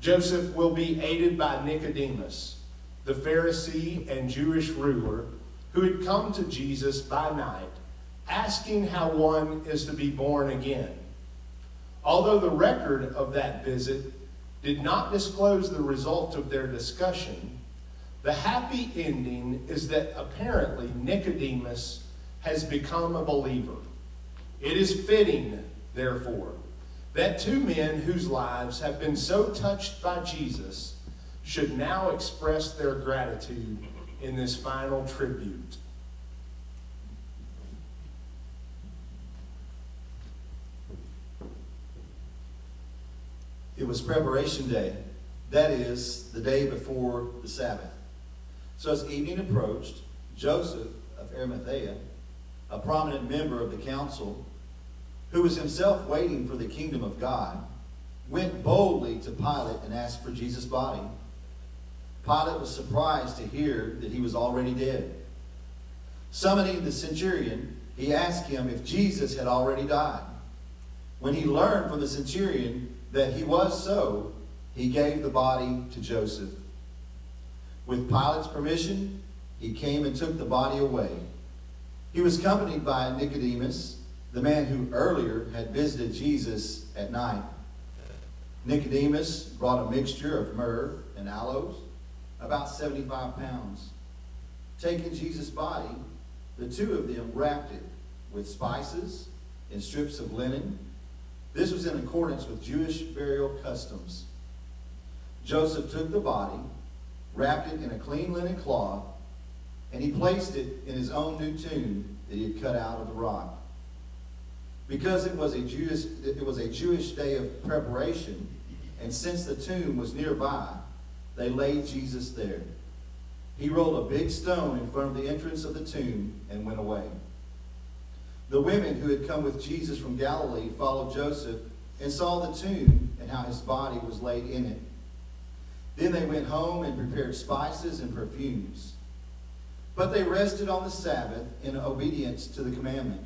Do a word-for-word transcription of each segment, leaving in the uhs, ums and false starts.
Joseph will be aided by Nicodemus, the Pharisee and Jewish ruler, who had come to Jesus by night, asking how one is to be born again. Although the record of that visit did not disclose the result of their discussion, the happy ending is that apparently Nicodemus has become a believer. It is fitting, therefore, that two men whose lives have been so touched by Jesus should now express their gratitude in this final tribute. It was preparation day, that is, the day before the Sabbath. So as evening approached, Joseph of Arimathea, a prominent member of the council, who was himself waiting for the kingdom of God, went boldly to Pilate and asked for Jesus' body. Pilate was surprised to hear that he was already dead. Summoning the centurion, he asked him if Jesus had already died. When he learned from the centurion that he was so, he gave the body to Joseph. With Pilate's permission, he came and took the body away. He was accompanied by Nicodemus, the man who earlier had visited Jesus at night. Nicodemus brought a mixture of myrrh and aloes, about seventy-five pounds. Taking Jesus' body, the two of them wrapped it with spices and strips of linen. This was in accordance with Jewish burial customs. Joseph took the body, wrapped it in a clean linen cloth, and he placed it in his own new tomb that he had cut out of the rock. Because it was a Jewish, it was a Jewish day of preparation, and since the tomb was nearby, they laid Jesus there. He rolled a big stone in front of the entrance of the tomb and went away. The women who had come with Jesus from Galilee followed Joseph and saw the tomb and how his body was laid in it. Then they went home and prepared spices and perfumes. But they rested on the Sabbath in obedience to the commandment.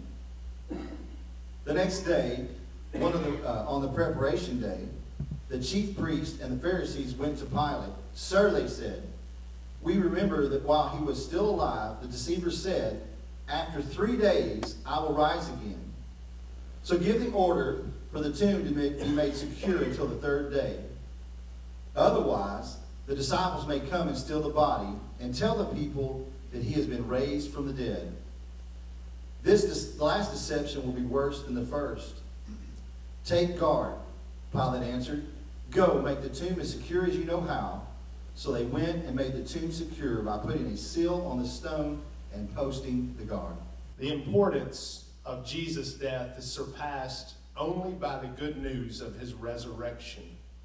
The next day, one of the, uh, on the preparation day, the chief priest and the Pharisees went to Pilate. "Sir," they said, "we remember that while he was still alive, the deceiver said, 'After three days I will rise again.' So give the order for the tomb to be made secure until the third day. Otherwise, the disciples may come and steal the body and tell the people that he has been raised from the dead. This last deception will be worse than the first." "Take guard," Pilate answered. "Go, make the tomb as secure as you know how." So they went and made the tomb secure by putting a seal on the stone and posting the guard. The importance of Jesus' death is surpassed only by the good news of his resurrection.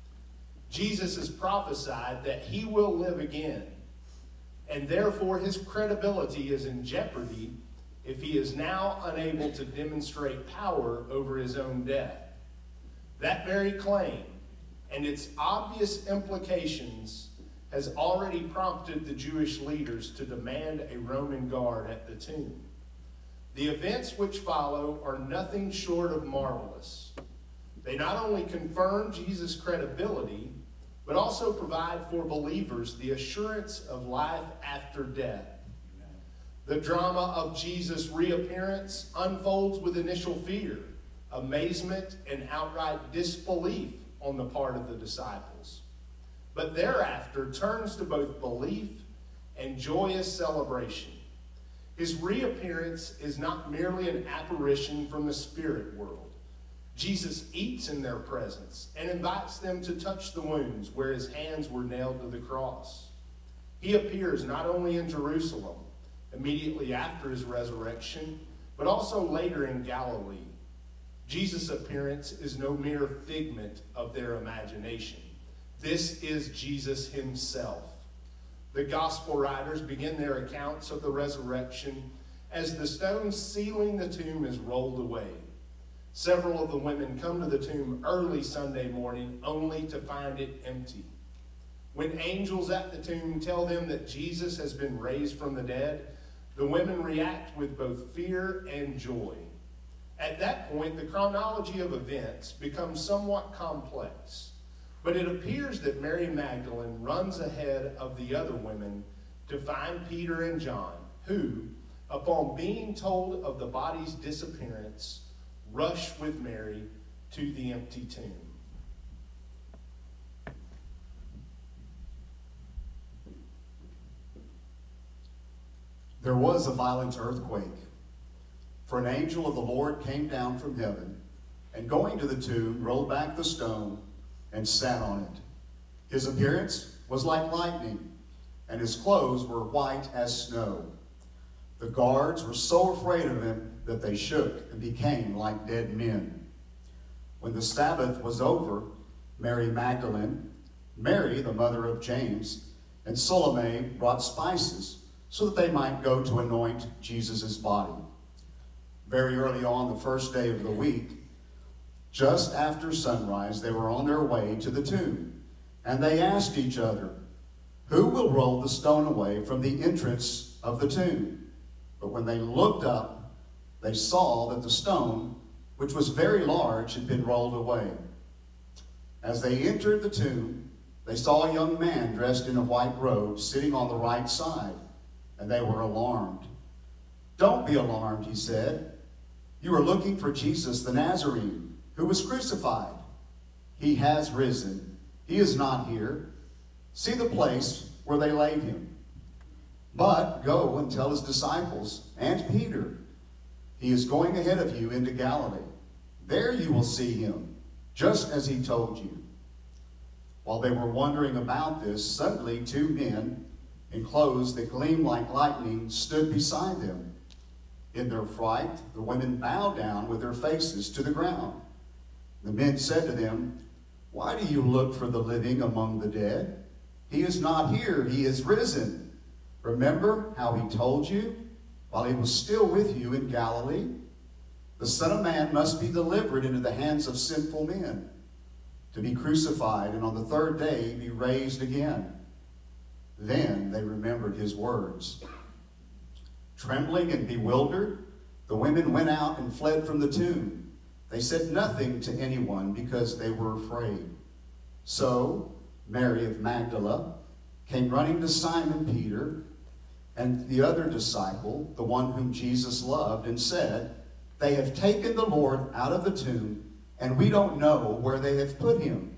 Jesus has prophesied that he will live again, and therefore his credibility is in jeopardy if he is now unable to demonstrate power over his own death. That very claim and its obvious implications has already prompted the Jewish leaders to demand a Roman guard at the tomb. The events which follow are nothing short of marvelous. They not only confirm Jesus' credibility, but also provide for believers the assurance of life after death. The drama of Jesus' reappearance unfolds with initial fear, amazement, and outright disbelief on the part of the disciples, but thereafter turns to both belief and joyous celebration. His reappearance is not merely an apparition from the spirit world. Jesus eats in their presence and invites them to touch the wounds where his hands were nailed to the cross. He appears not only in Jerusalem, immediately after his resurrection, but also later in Galilee. Jesus' appearance is no mere figment of their imagination. This is Jesus himself. The gospel writers begin their accounts of the resurrection as the stone sealing the tomb is rolled away. Several of the women come to the tomb early Sunday morning only to find it empty. When angels at the tomb tell them that Jesus has been raised from the dead, the women react with both fear and joy. At that point, the chronology of events becomes somewhat complex. But it appears that Mary Magdalene runs ahead of the other women to find Peter and John, who, upon being told of the body's disappearance, rush with Mary to the empty tomb. There was a violent earthquake, for an angel of the Lord came down from heaven, and going to the tomb, rolled back the stone and sat on it. His appearance was like lightning, and his clothes were white as snow. The guards were so afraid of him that they shook and became like dead men. When the Sabbath was over, Mary Magdalene, Mary the mother of James, and Salome brought spices so that they might go to anoint Jesus' body. Very early on the first day of the week, just after sunrise, they were on their way to the tomb, and they asked each other, "Who will roll the stone away from the entrance of the tomb?" But when they looked up, they saw that the stone, which was very large, had been rolled away. As they entered the tomb, they saw a young man dressed in a white robe sitting on the right side, and they were alarmed. "Don't be alarmed," he said. "You are looking for Jesus the Nazarene, who was crucified. He has risen. He is not here. See the place where they laid him. But go and tell his disciples and Peter, he is going ahead of you into Galilee. There you will see him, just as he told you." While they were wondering about this, suddenly two men in clothes that gleamed like lightning stood beside them. In their fright, the women bowed down with their faces to the ground. The men said to them, "Why do you look for the living among the dead? He is not here, he is risen. Remember how he told you while he was still with you in Galilee? The Son of Man must be delivered into the hands of sinful men, to be crucified, and on the third day be raised again." Then they remembered his words. Trembling and bewildered, the women went out and fled from the tomb. They said nothing to anyone because they were afraid. So Mary of Magdala came running to Simon Peter and the other disciple, the one whom Jesus loved, and said, "They have taken the Lord out of the tomb, and we don't know where they have put him."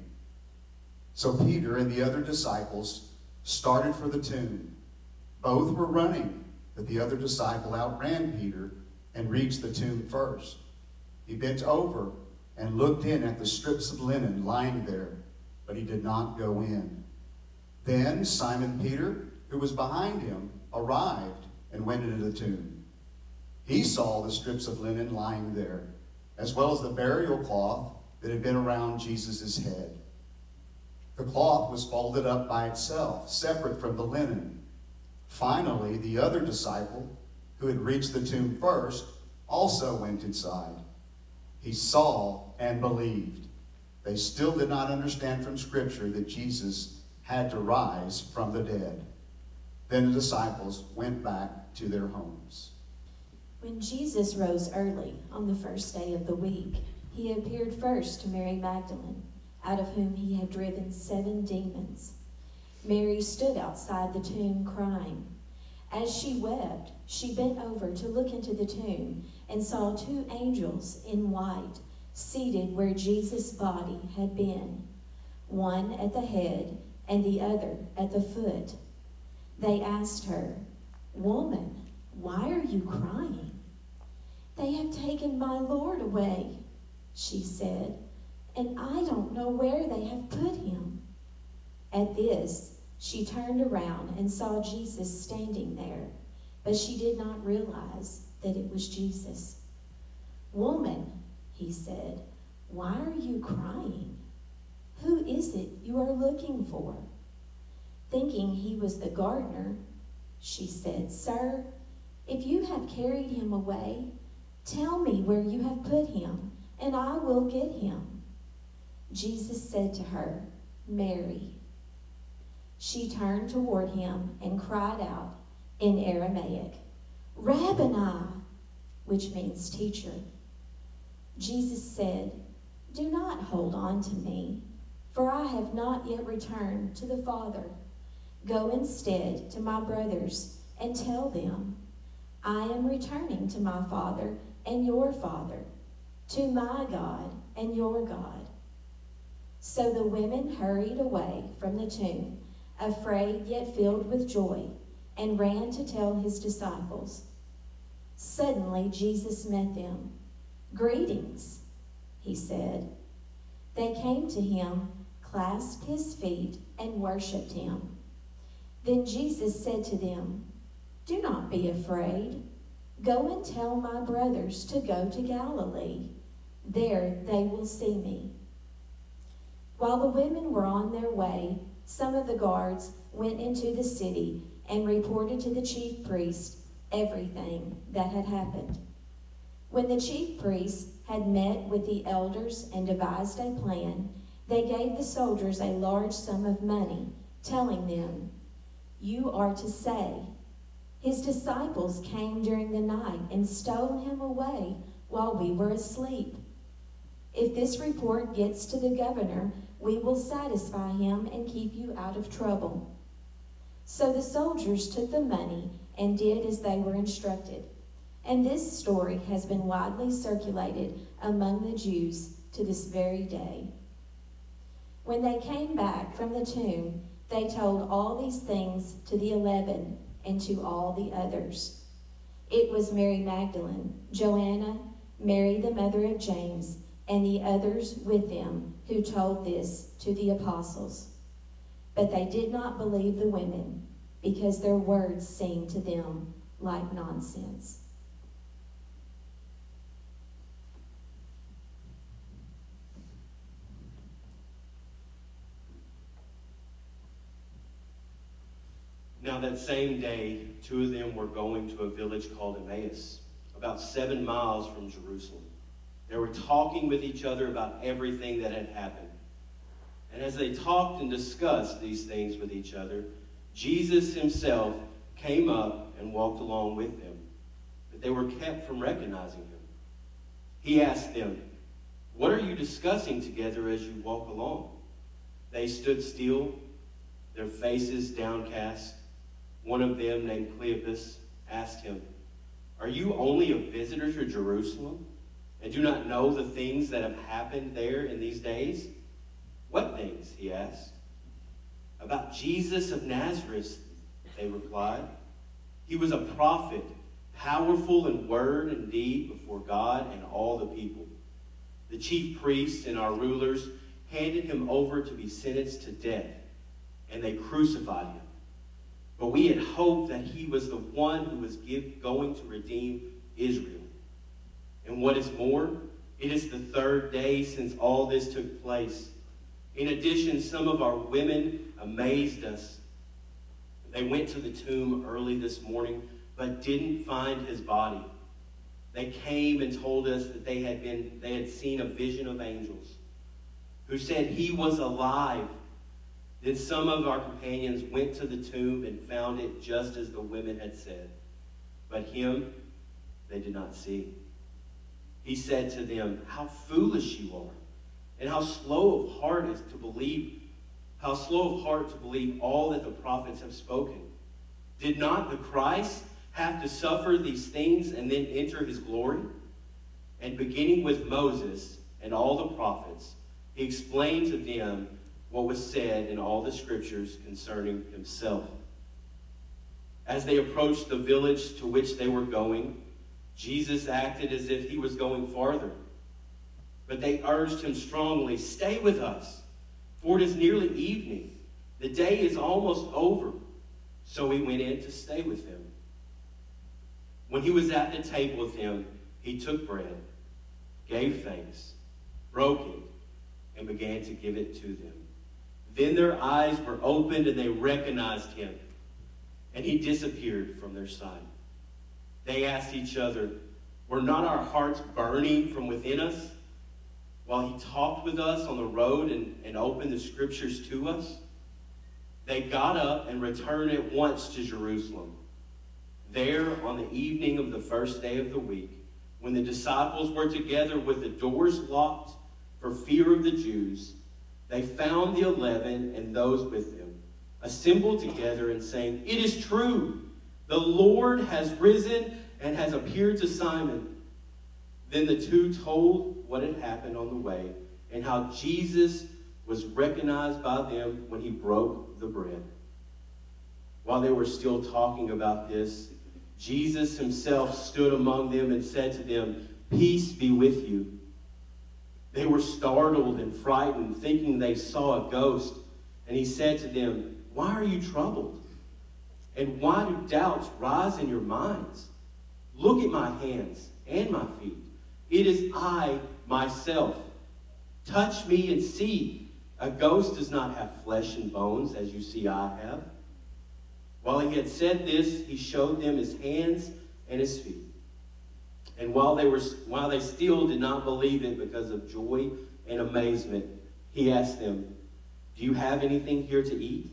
So Peter and the other disciples started for the tomb. Both were running, but the other disciple outran Peter and reached the tomb first. He bent over and looked in at the strips of linen lying there, but he did not go in. Then Simon Peter, who was behind him, arrived and went into the tomb. He saw the strips of linen lying there, as well as the burial cloth that had been around Jesus' head. The cloth was folded up by itself, separate from the linen. Finally, the other disciple, who had reached the tomb first, also went inside. He saw and believed. They still did not understand from Scripture that Jesus had to rise from the dead. Then the disciples went back to their homes. When Jesus rose early on the first day of the week, he appeared first to Mary Magdalene, out of whom he had driven seven demons. Mary stood outside the tomb crying. As she wept, she bent over to look into the tomb and saw two angels in white seated where Jesus' body had been, one at the head and the other at the foot. They asked her, "Woman, why are you crying?" "They have taken my Lord away," she said, "and I don't know where they have put him." At this, she turned around and saw Jesus standing there, but she did not realize that it was Jesus. "Woman," he said, "why are you crying? Who is it you are looking for?" Thinking he was the gardener, she said, "Sir, if you have carried him away, tell me where you have put him, and I will get him." Jesus said to her, "Mary." She turned toward him and cried out in Aramaic, "Rabboni," which means teacher. Jesus said, "Do not hold on to me, for I have not yet returned to the Father. Go instead to my brothers and tell them, I am returning to my Father and your Father, to my God and your God." So the women hurried away from the tomb, afraid yet filled with joy, and ran to tell his disciples. Suddenly Jesus met them. "Greetings," he said. They came to him, clasped his feet, and worshipped him. Then Jesus said to them, "Do not be afraid. Go and tell my brothers to go to Galilee. There they will see me." While the women were on their way, some of the guards went into the city and reported to the chief priest everything that had happened. When the chief priests had met with the elders and devised a plan, they gave the soldiers a large sum of money, telling them, "You are to say, 'His disciples came during the night and stole him away while we were asleep.' If this report gets to the governor, we will satisfy him and keep you out of trouble." So the soldiers took the money and did as they were instructed. And this story has been widely circulated among the Jews to this very day. When they came back from the tomb, they told all these things to the eleven and to all the others. It was Mary Magdalene, Joanna, Mary the mother of James, and the others with them who told this to the apostles. But they did not believe the women, because their words seemed to them like nonsense. Now that same day, two of them were going to a village called Emmaus, about seven miles from Jerusalem. They were talking with each other about everything that had happened. And as they talked and discussed these things with each other, Jesus himself came up and walked along with them, but they were kept from recognizing him. He asked them, "What are you discussing together as you walk along?" They stood still, their faces downcast. One of them, named Cleopas, asked him, "Are you only a visitor to Jerusalem and do not know the things that have happened there in these days?" "What things?" he asked. "About Jesus of Nazareth," they replied. "He was a prophet, powerful in word and deed before God and all the people. The chief priests and our rulers handed him over to be sentenced to death, and they crucified him. But we had hoped that he was the one who was give, going to redeem Israel. And what is more, it is the third day since all this took place. In addition, some of our women amazed us. They went to the tomb early this morning, but didn't find his body. They came and told us that they had been they had seen a vision of angels who said he was alive. Then some of our companions went to the tomb and found it just as the women had said, but him they did not see." He said to them, "How foolish you are, and how slow of heart is to believe, how slow of heart to believe all that the prophets have spoken. Did not the Christ have to suffer these things and then enter his glory?" And beginning with Moses and all the prophets, he explained to them what was said in all the scriptures concerning himself. As they approached the village to which they were going, Jesus acted as if he was going farther. But they urged him strongly, "Stay with us, for it is nearly evening. The day is almost over." So he went in to stay with them. When he was at the table with them, he took bread, gave thanks, broke it, and began to give it to them. Then their eyes were opened and they recognized him, and he disappeared from their sight. They asked each other, "Were not our hearts burning from within us while he talked with us on the road and, and opened the scriptures to us?" They got up and returned at once to Jerusalem. There, on the evening of the first day of the week, when the disciples were together with the doors locked for fear of the Jews, they found the eleven and those with them, assembled together and saying, "It is true, the Lord has risen and has appeared to Simon." Then the two told what had happened on the way and how Jesus was recognized by them when he broke the bread. While they were still talking about this, Jesus himself stood among them and said to them, "Peace be with you." They were startled and frightened, thinking they saw a ghost. And he said to them, "Why are you troubled? And why do doubts rise in your minds? Look at my hands and my feet. It is I myself. Touch me and see. A ghost does not have flesh and bones, as you see I have." While he had said this, he showed them his hands and his feet. And while they were, while they still did not believe it because of joy and amazement, he asked them, "Do you have anything here to eat?"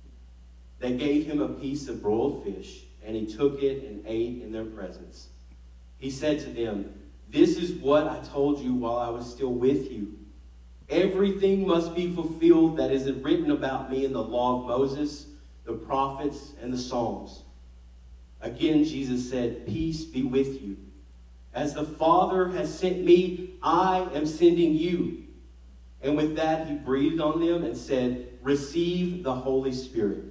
They gave him a piece of broiled fish, and he took it and ate in their presence. He said to them, "This is what I told you while I was still with you. Everything must be fulfilled that is written about me in the law of Moses, the prophets, and the Psalms." Again, Jesus said, "Peace be with you. As the Father has sent me, I am sending you." And with that, he breathed on them and said, "Receive the Holy Spirit.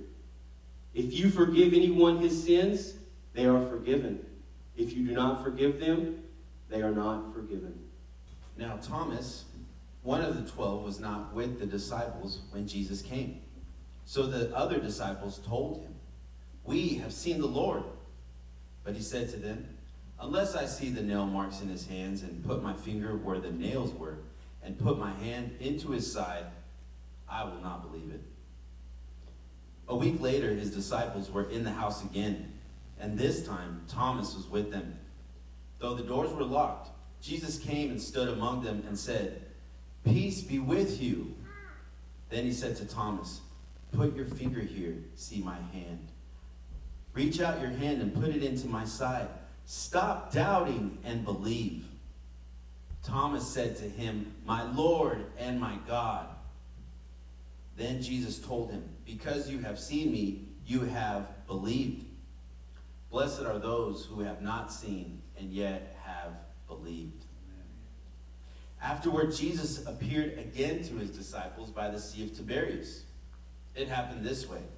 If you forgive anyone his sins, they are forgiven. If you do not forgive them, they are not forgiven." Now Thomas, one of the twelve, was not with the disciples when Jesus came. So the other disciples told him, "We have seen the Lord." But he said to them, "Unless I see the nail marks in his hands and put my finger where the nails were and put my hand into his side, I will not believe it." A week later, his disciples were in the house again, and this time Thomas was with them. Though the doors were locked, Jesus came and stood among them and said, "Peace be with you." Then he said to Thomas, "Put your finger here, see my hand. Reach out your hand and put it into my side. Stop doubting and believe." Thomas said to him, "My Lord and my God." Then Jesus told him, "Because you have seen me, you have believed. Blessed are those who have not seen and yet have believed." Afterward, Jesus appeared again to his disciples by the Sea of Tiberias. It happened this way.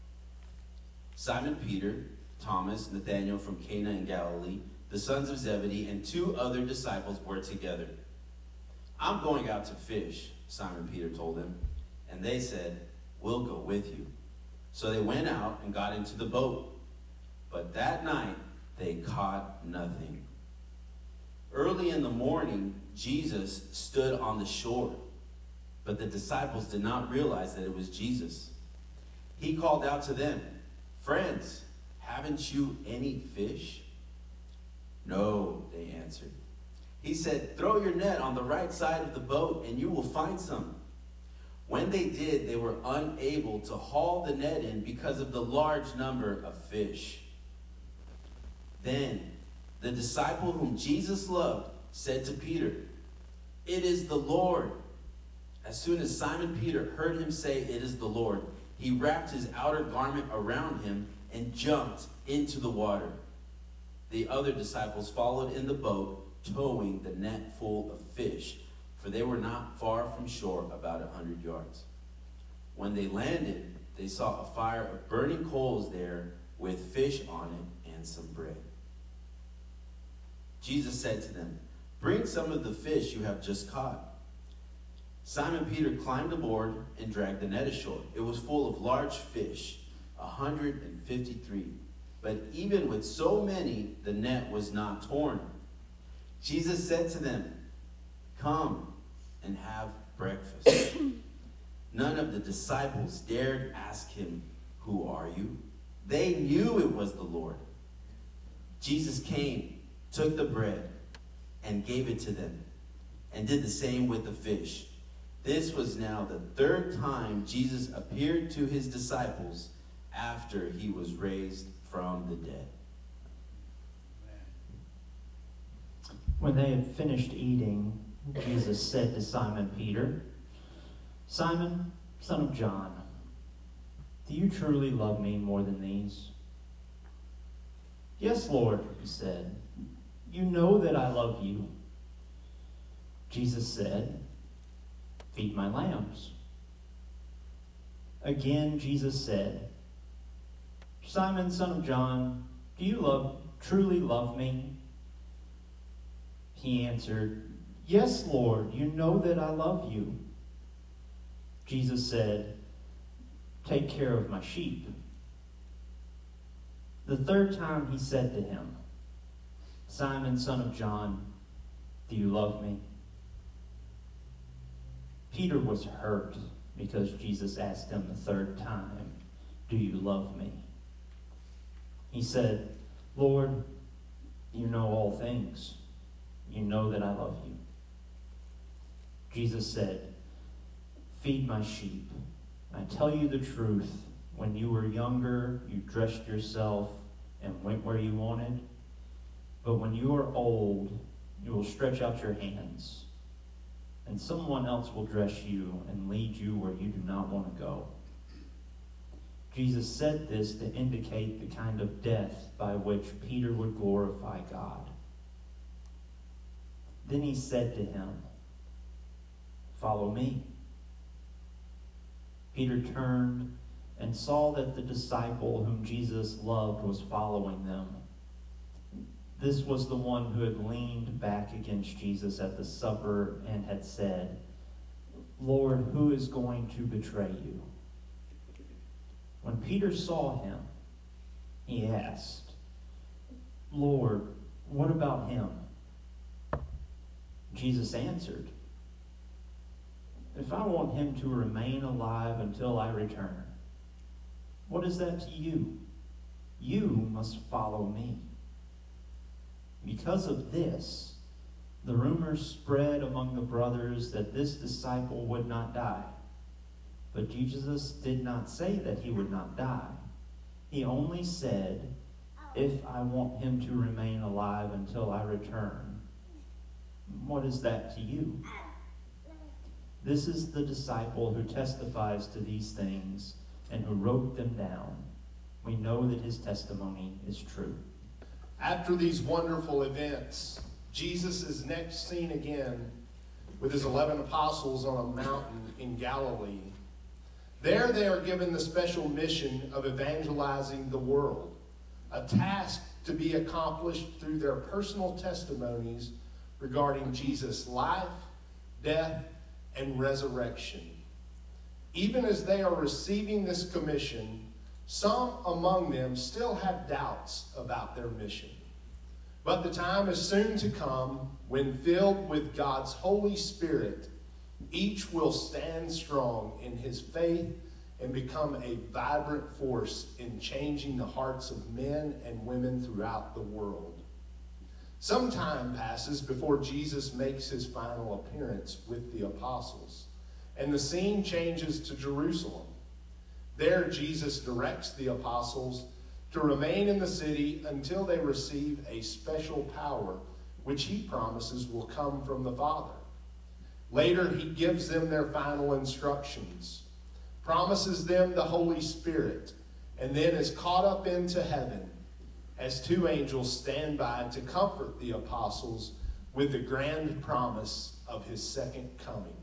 Simon Peter, Thomas, Nathanael from Cana in Galilee, the sons of Zebedee, and two other disciples were together. "I'm going out to fish," Simon Peter told them. And they said, "We'll go with you." So they went out and got into the boat. But that night they caught nothing. Early in the morning, Jesus stood on the shore, but the disciples did not realize that it was Jesus. He called out to them, "Friends, haven't you any fish?" "No," they answered. He said, "Throw your net on the right side of the boat and you will find some." When they did, they were unable to haul the net in because of the large number of fish. Then the disciple whom Jesus loved said to Peter, "It is the Lord." As soon as Simon Peter heard him say, "It is the Lord," he wrapped his outer garment around him and jumped into the water. The other disciples followed in the boat, towing the net full of fish, for they were not far from shore, about a hundred yards. When they landed, they saw a fire of burning coals there with fish on it and some bread. Jesus said to them, "Bring some of the fish you have just caught." Simon Peter climbed aboard and dragged the net ashore. It was full of large fish, a hundred and fifty-three. But even with so many, the net was not torn. Jesus said to them, "Come and have breakfast." None of the disciples dared ask him, "Who are you?" They knew it was the Lord. Jesus came, took the bread, and gave it to them, and did the same with the fish. This was now the third time Jesus appeared to his disciples after he was raised from the dead. When they had finished eating, Jesus said to Simon Peter, Simon, son of John, do you truly love me more than these? Yes, Lord, he said. You know that I love you. Jesus said, feed my lambs. Again, Jesus said, Simon, son of John, do you love, truly love me? He answered, yes, Lord, you know that I love you. Jesus said, take care of my sheep. The third time he said to him, Simon, son of John, do you love me? Peter was hurt because Jesus asked him the third time, do you love me? He said, Lord, you know all things. You know that I love you. Jesus said, feed my sheep. I tell you the truth. When you were younger, you dressed yourself and went where you wanted. But when you are old, you will stretch out your hands, and someone else will dress you and lead you where you do not want to go. Jesus said this to indicate the kind of death by which Peter would glorify God. Then he said to him, follow me. Peter turned and saw that the disciple whom Jesus loved was following them. This was the one who had leaned back against Jesus at the supper and had said, Lord, who is going to betray you? When Peter saw him, he asked, Lord, what about him? Jesus answered, if I want him to remain alive until I return, what is that to you? You must follow me. Because of this, the rumors spread among the brothers that this disciple would not die. But Jesus did not say that he would not die. He only said, if I want him to remain alive until I return, what is that to you? This is the disciple who testifies to these things and who wrote them down. We know that his testimony is true. After these wonderful events, Jesus is next seen again with his eleven apostles on a mountain in Galilee. There they are given the special mission of evangelizing the world, a task to be accomplished through their personal testimonies regarding Jesus' life, death, and resurrection. Even as they are receiving this commission, some among them still have doubts about their mission. But the time is soon to come when, filled with God's Holy Spirit, each will stand strong in his faith and become a vibrant force in changing the hearts of men and women throughout the world. Some time passes before Jesus makes his final appearance with the apostles, and the scene changes to Jerusalem. There, Jesus directs the apostles to remain in the city until they receive a special power, which he promises will come from the Father. Later, he gives them their final instructions, promises them the Holy Spirit, and then is caught up into heaven as two angels stand by to comfort the apostles with the grand promise of his second coming.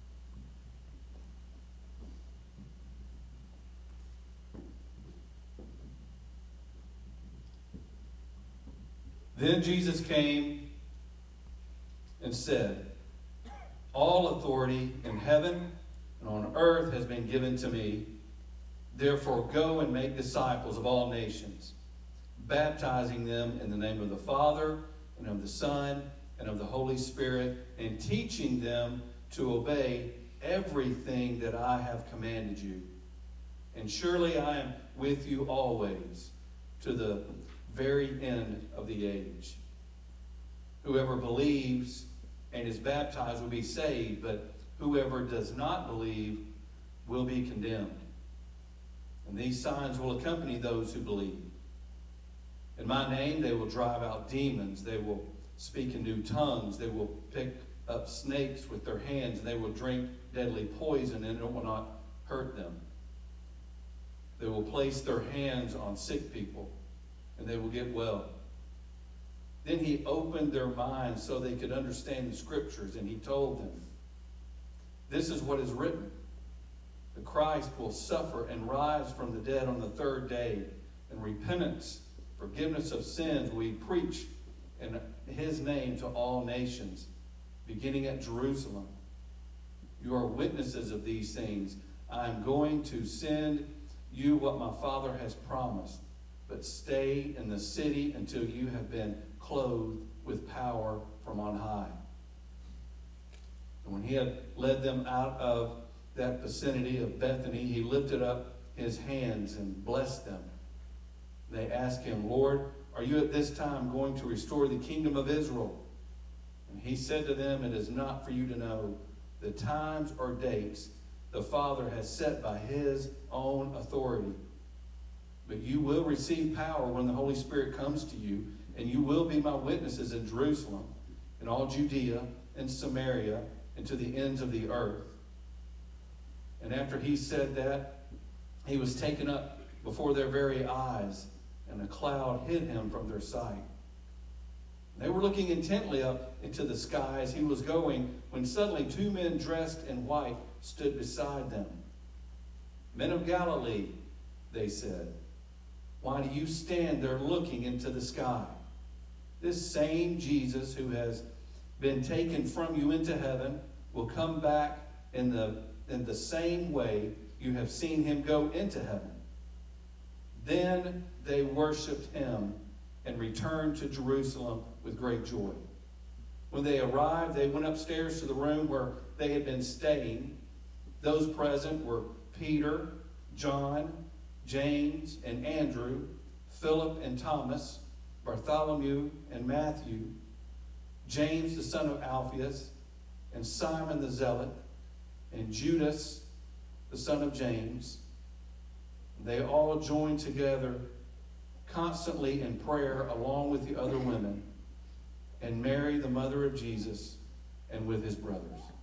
Then Jesus came and said, all authority in heaven and on earth has been given to me. Therefore go and make disciples of all nations, baptizing them in the name of the Father and of the Son and of the Holy Spirit, and teaching them to obey everything that I have commanded you. And surely I am with you always to the very end of the age. Whoever believes and is baptized will be saved, but whoever does not believe will be condemned. And these signs will accompany those who believe. In my name they will drive out demons. They will speak in new tongues. They will pick up snakes with their hands, and they will drink deadly poison, and it will not hurt them. They will place their hands on sick people, and they will get well. Then he opened their minds so they could understand the scriptures, and he told them, this is what is written. The Christ will suffer and rise from the dead on the third day, and repentance, forgiveness of sins will be preached in his name to all nations, beginning at Jerusalem. You are witnesses of these things. I am going to send you what my Father has promised, but stay in the city until you have been clothed with power from on high. And when he had led them out of that vicinity of Bethany, he lifted up his hands and blessed them. They asked him, Lord, are you at this time going to restore the kingdom of Israel? And he said to them, it is not for you to know the times or dates the Father has set by his own authority. But you will receive power when the Holy Spirit comes to you, and you will be my witnesses in Jerusalem, in all Judea and Samaria, and to the ends of the earth. And after he said that, he was taken up before their very eyes, and a cloud hid him from their sight. They were looking intently up into the sky as he was going, when suddenly two men dressed in white stood beside them. Men of Galilee, they said, why do you stand there looking into the sky? This same Jesus who has been taken from you into heaven will come back in the, in the same way you have seen him go into heaven. Then they worshiped him and returned to Jerusalem with great joy. When they arrived, they went upstairs to the room where they had been staying. Those present were Peter, John, James, and Andrew, Philip and Thomas, Bartholomew and Matthew, James the son of Alphaeus, and Simon the Zealot, and Judas the son of James. They all joined together constantly in prayer along with the other women, and Mary, the mother of Jesus, and with his brothers.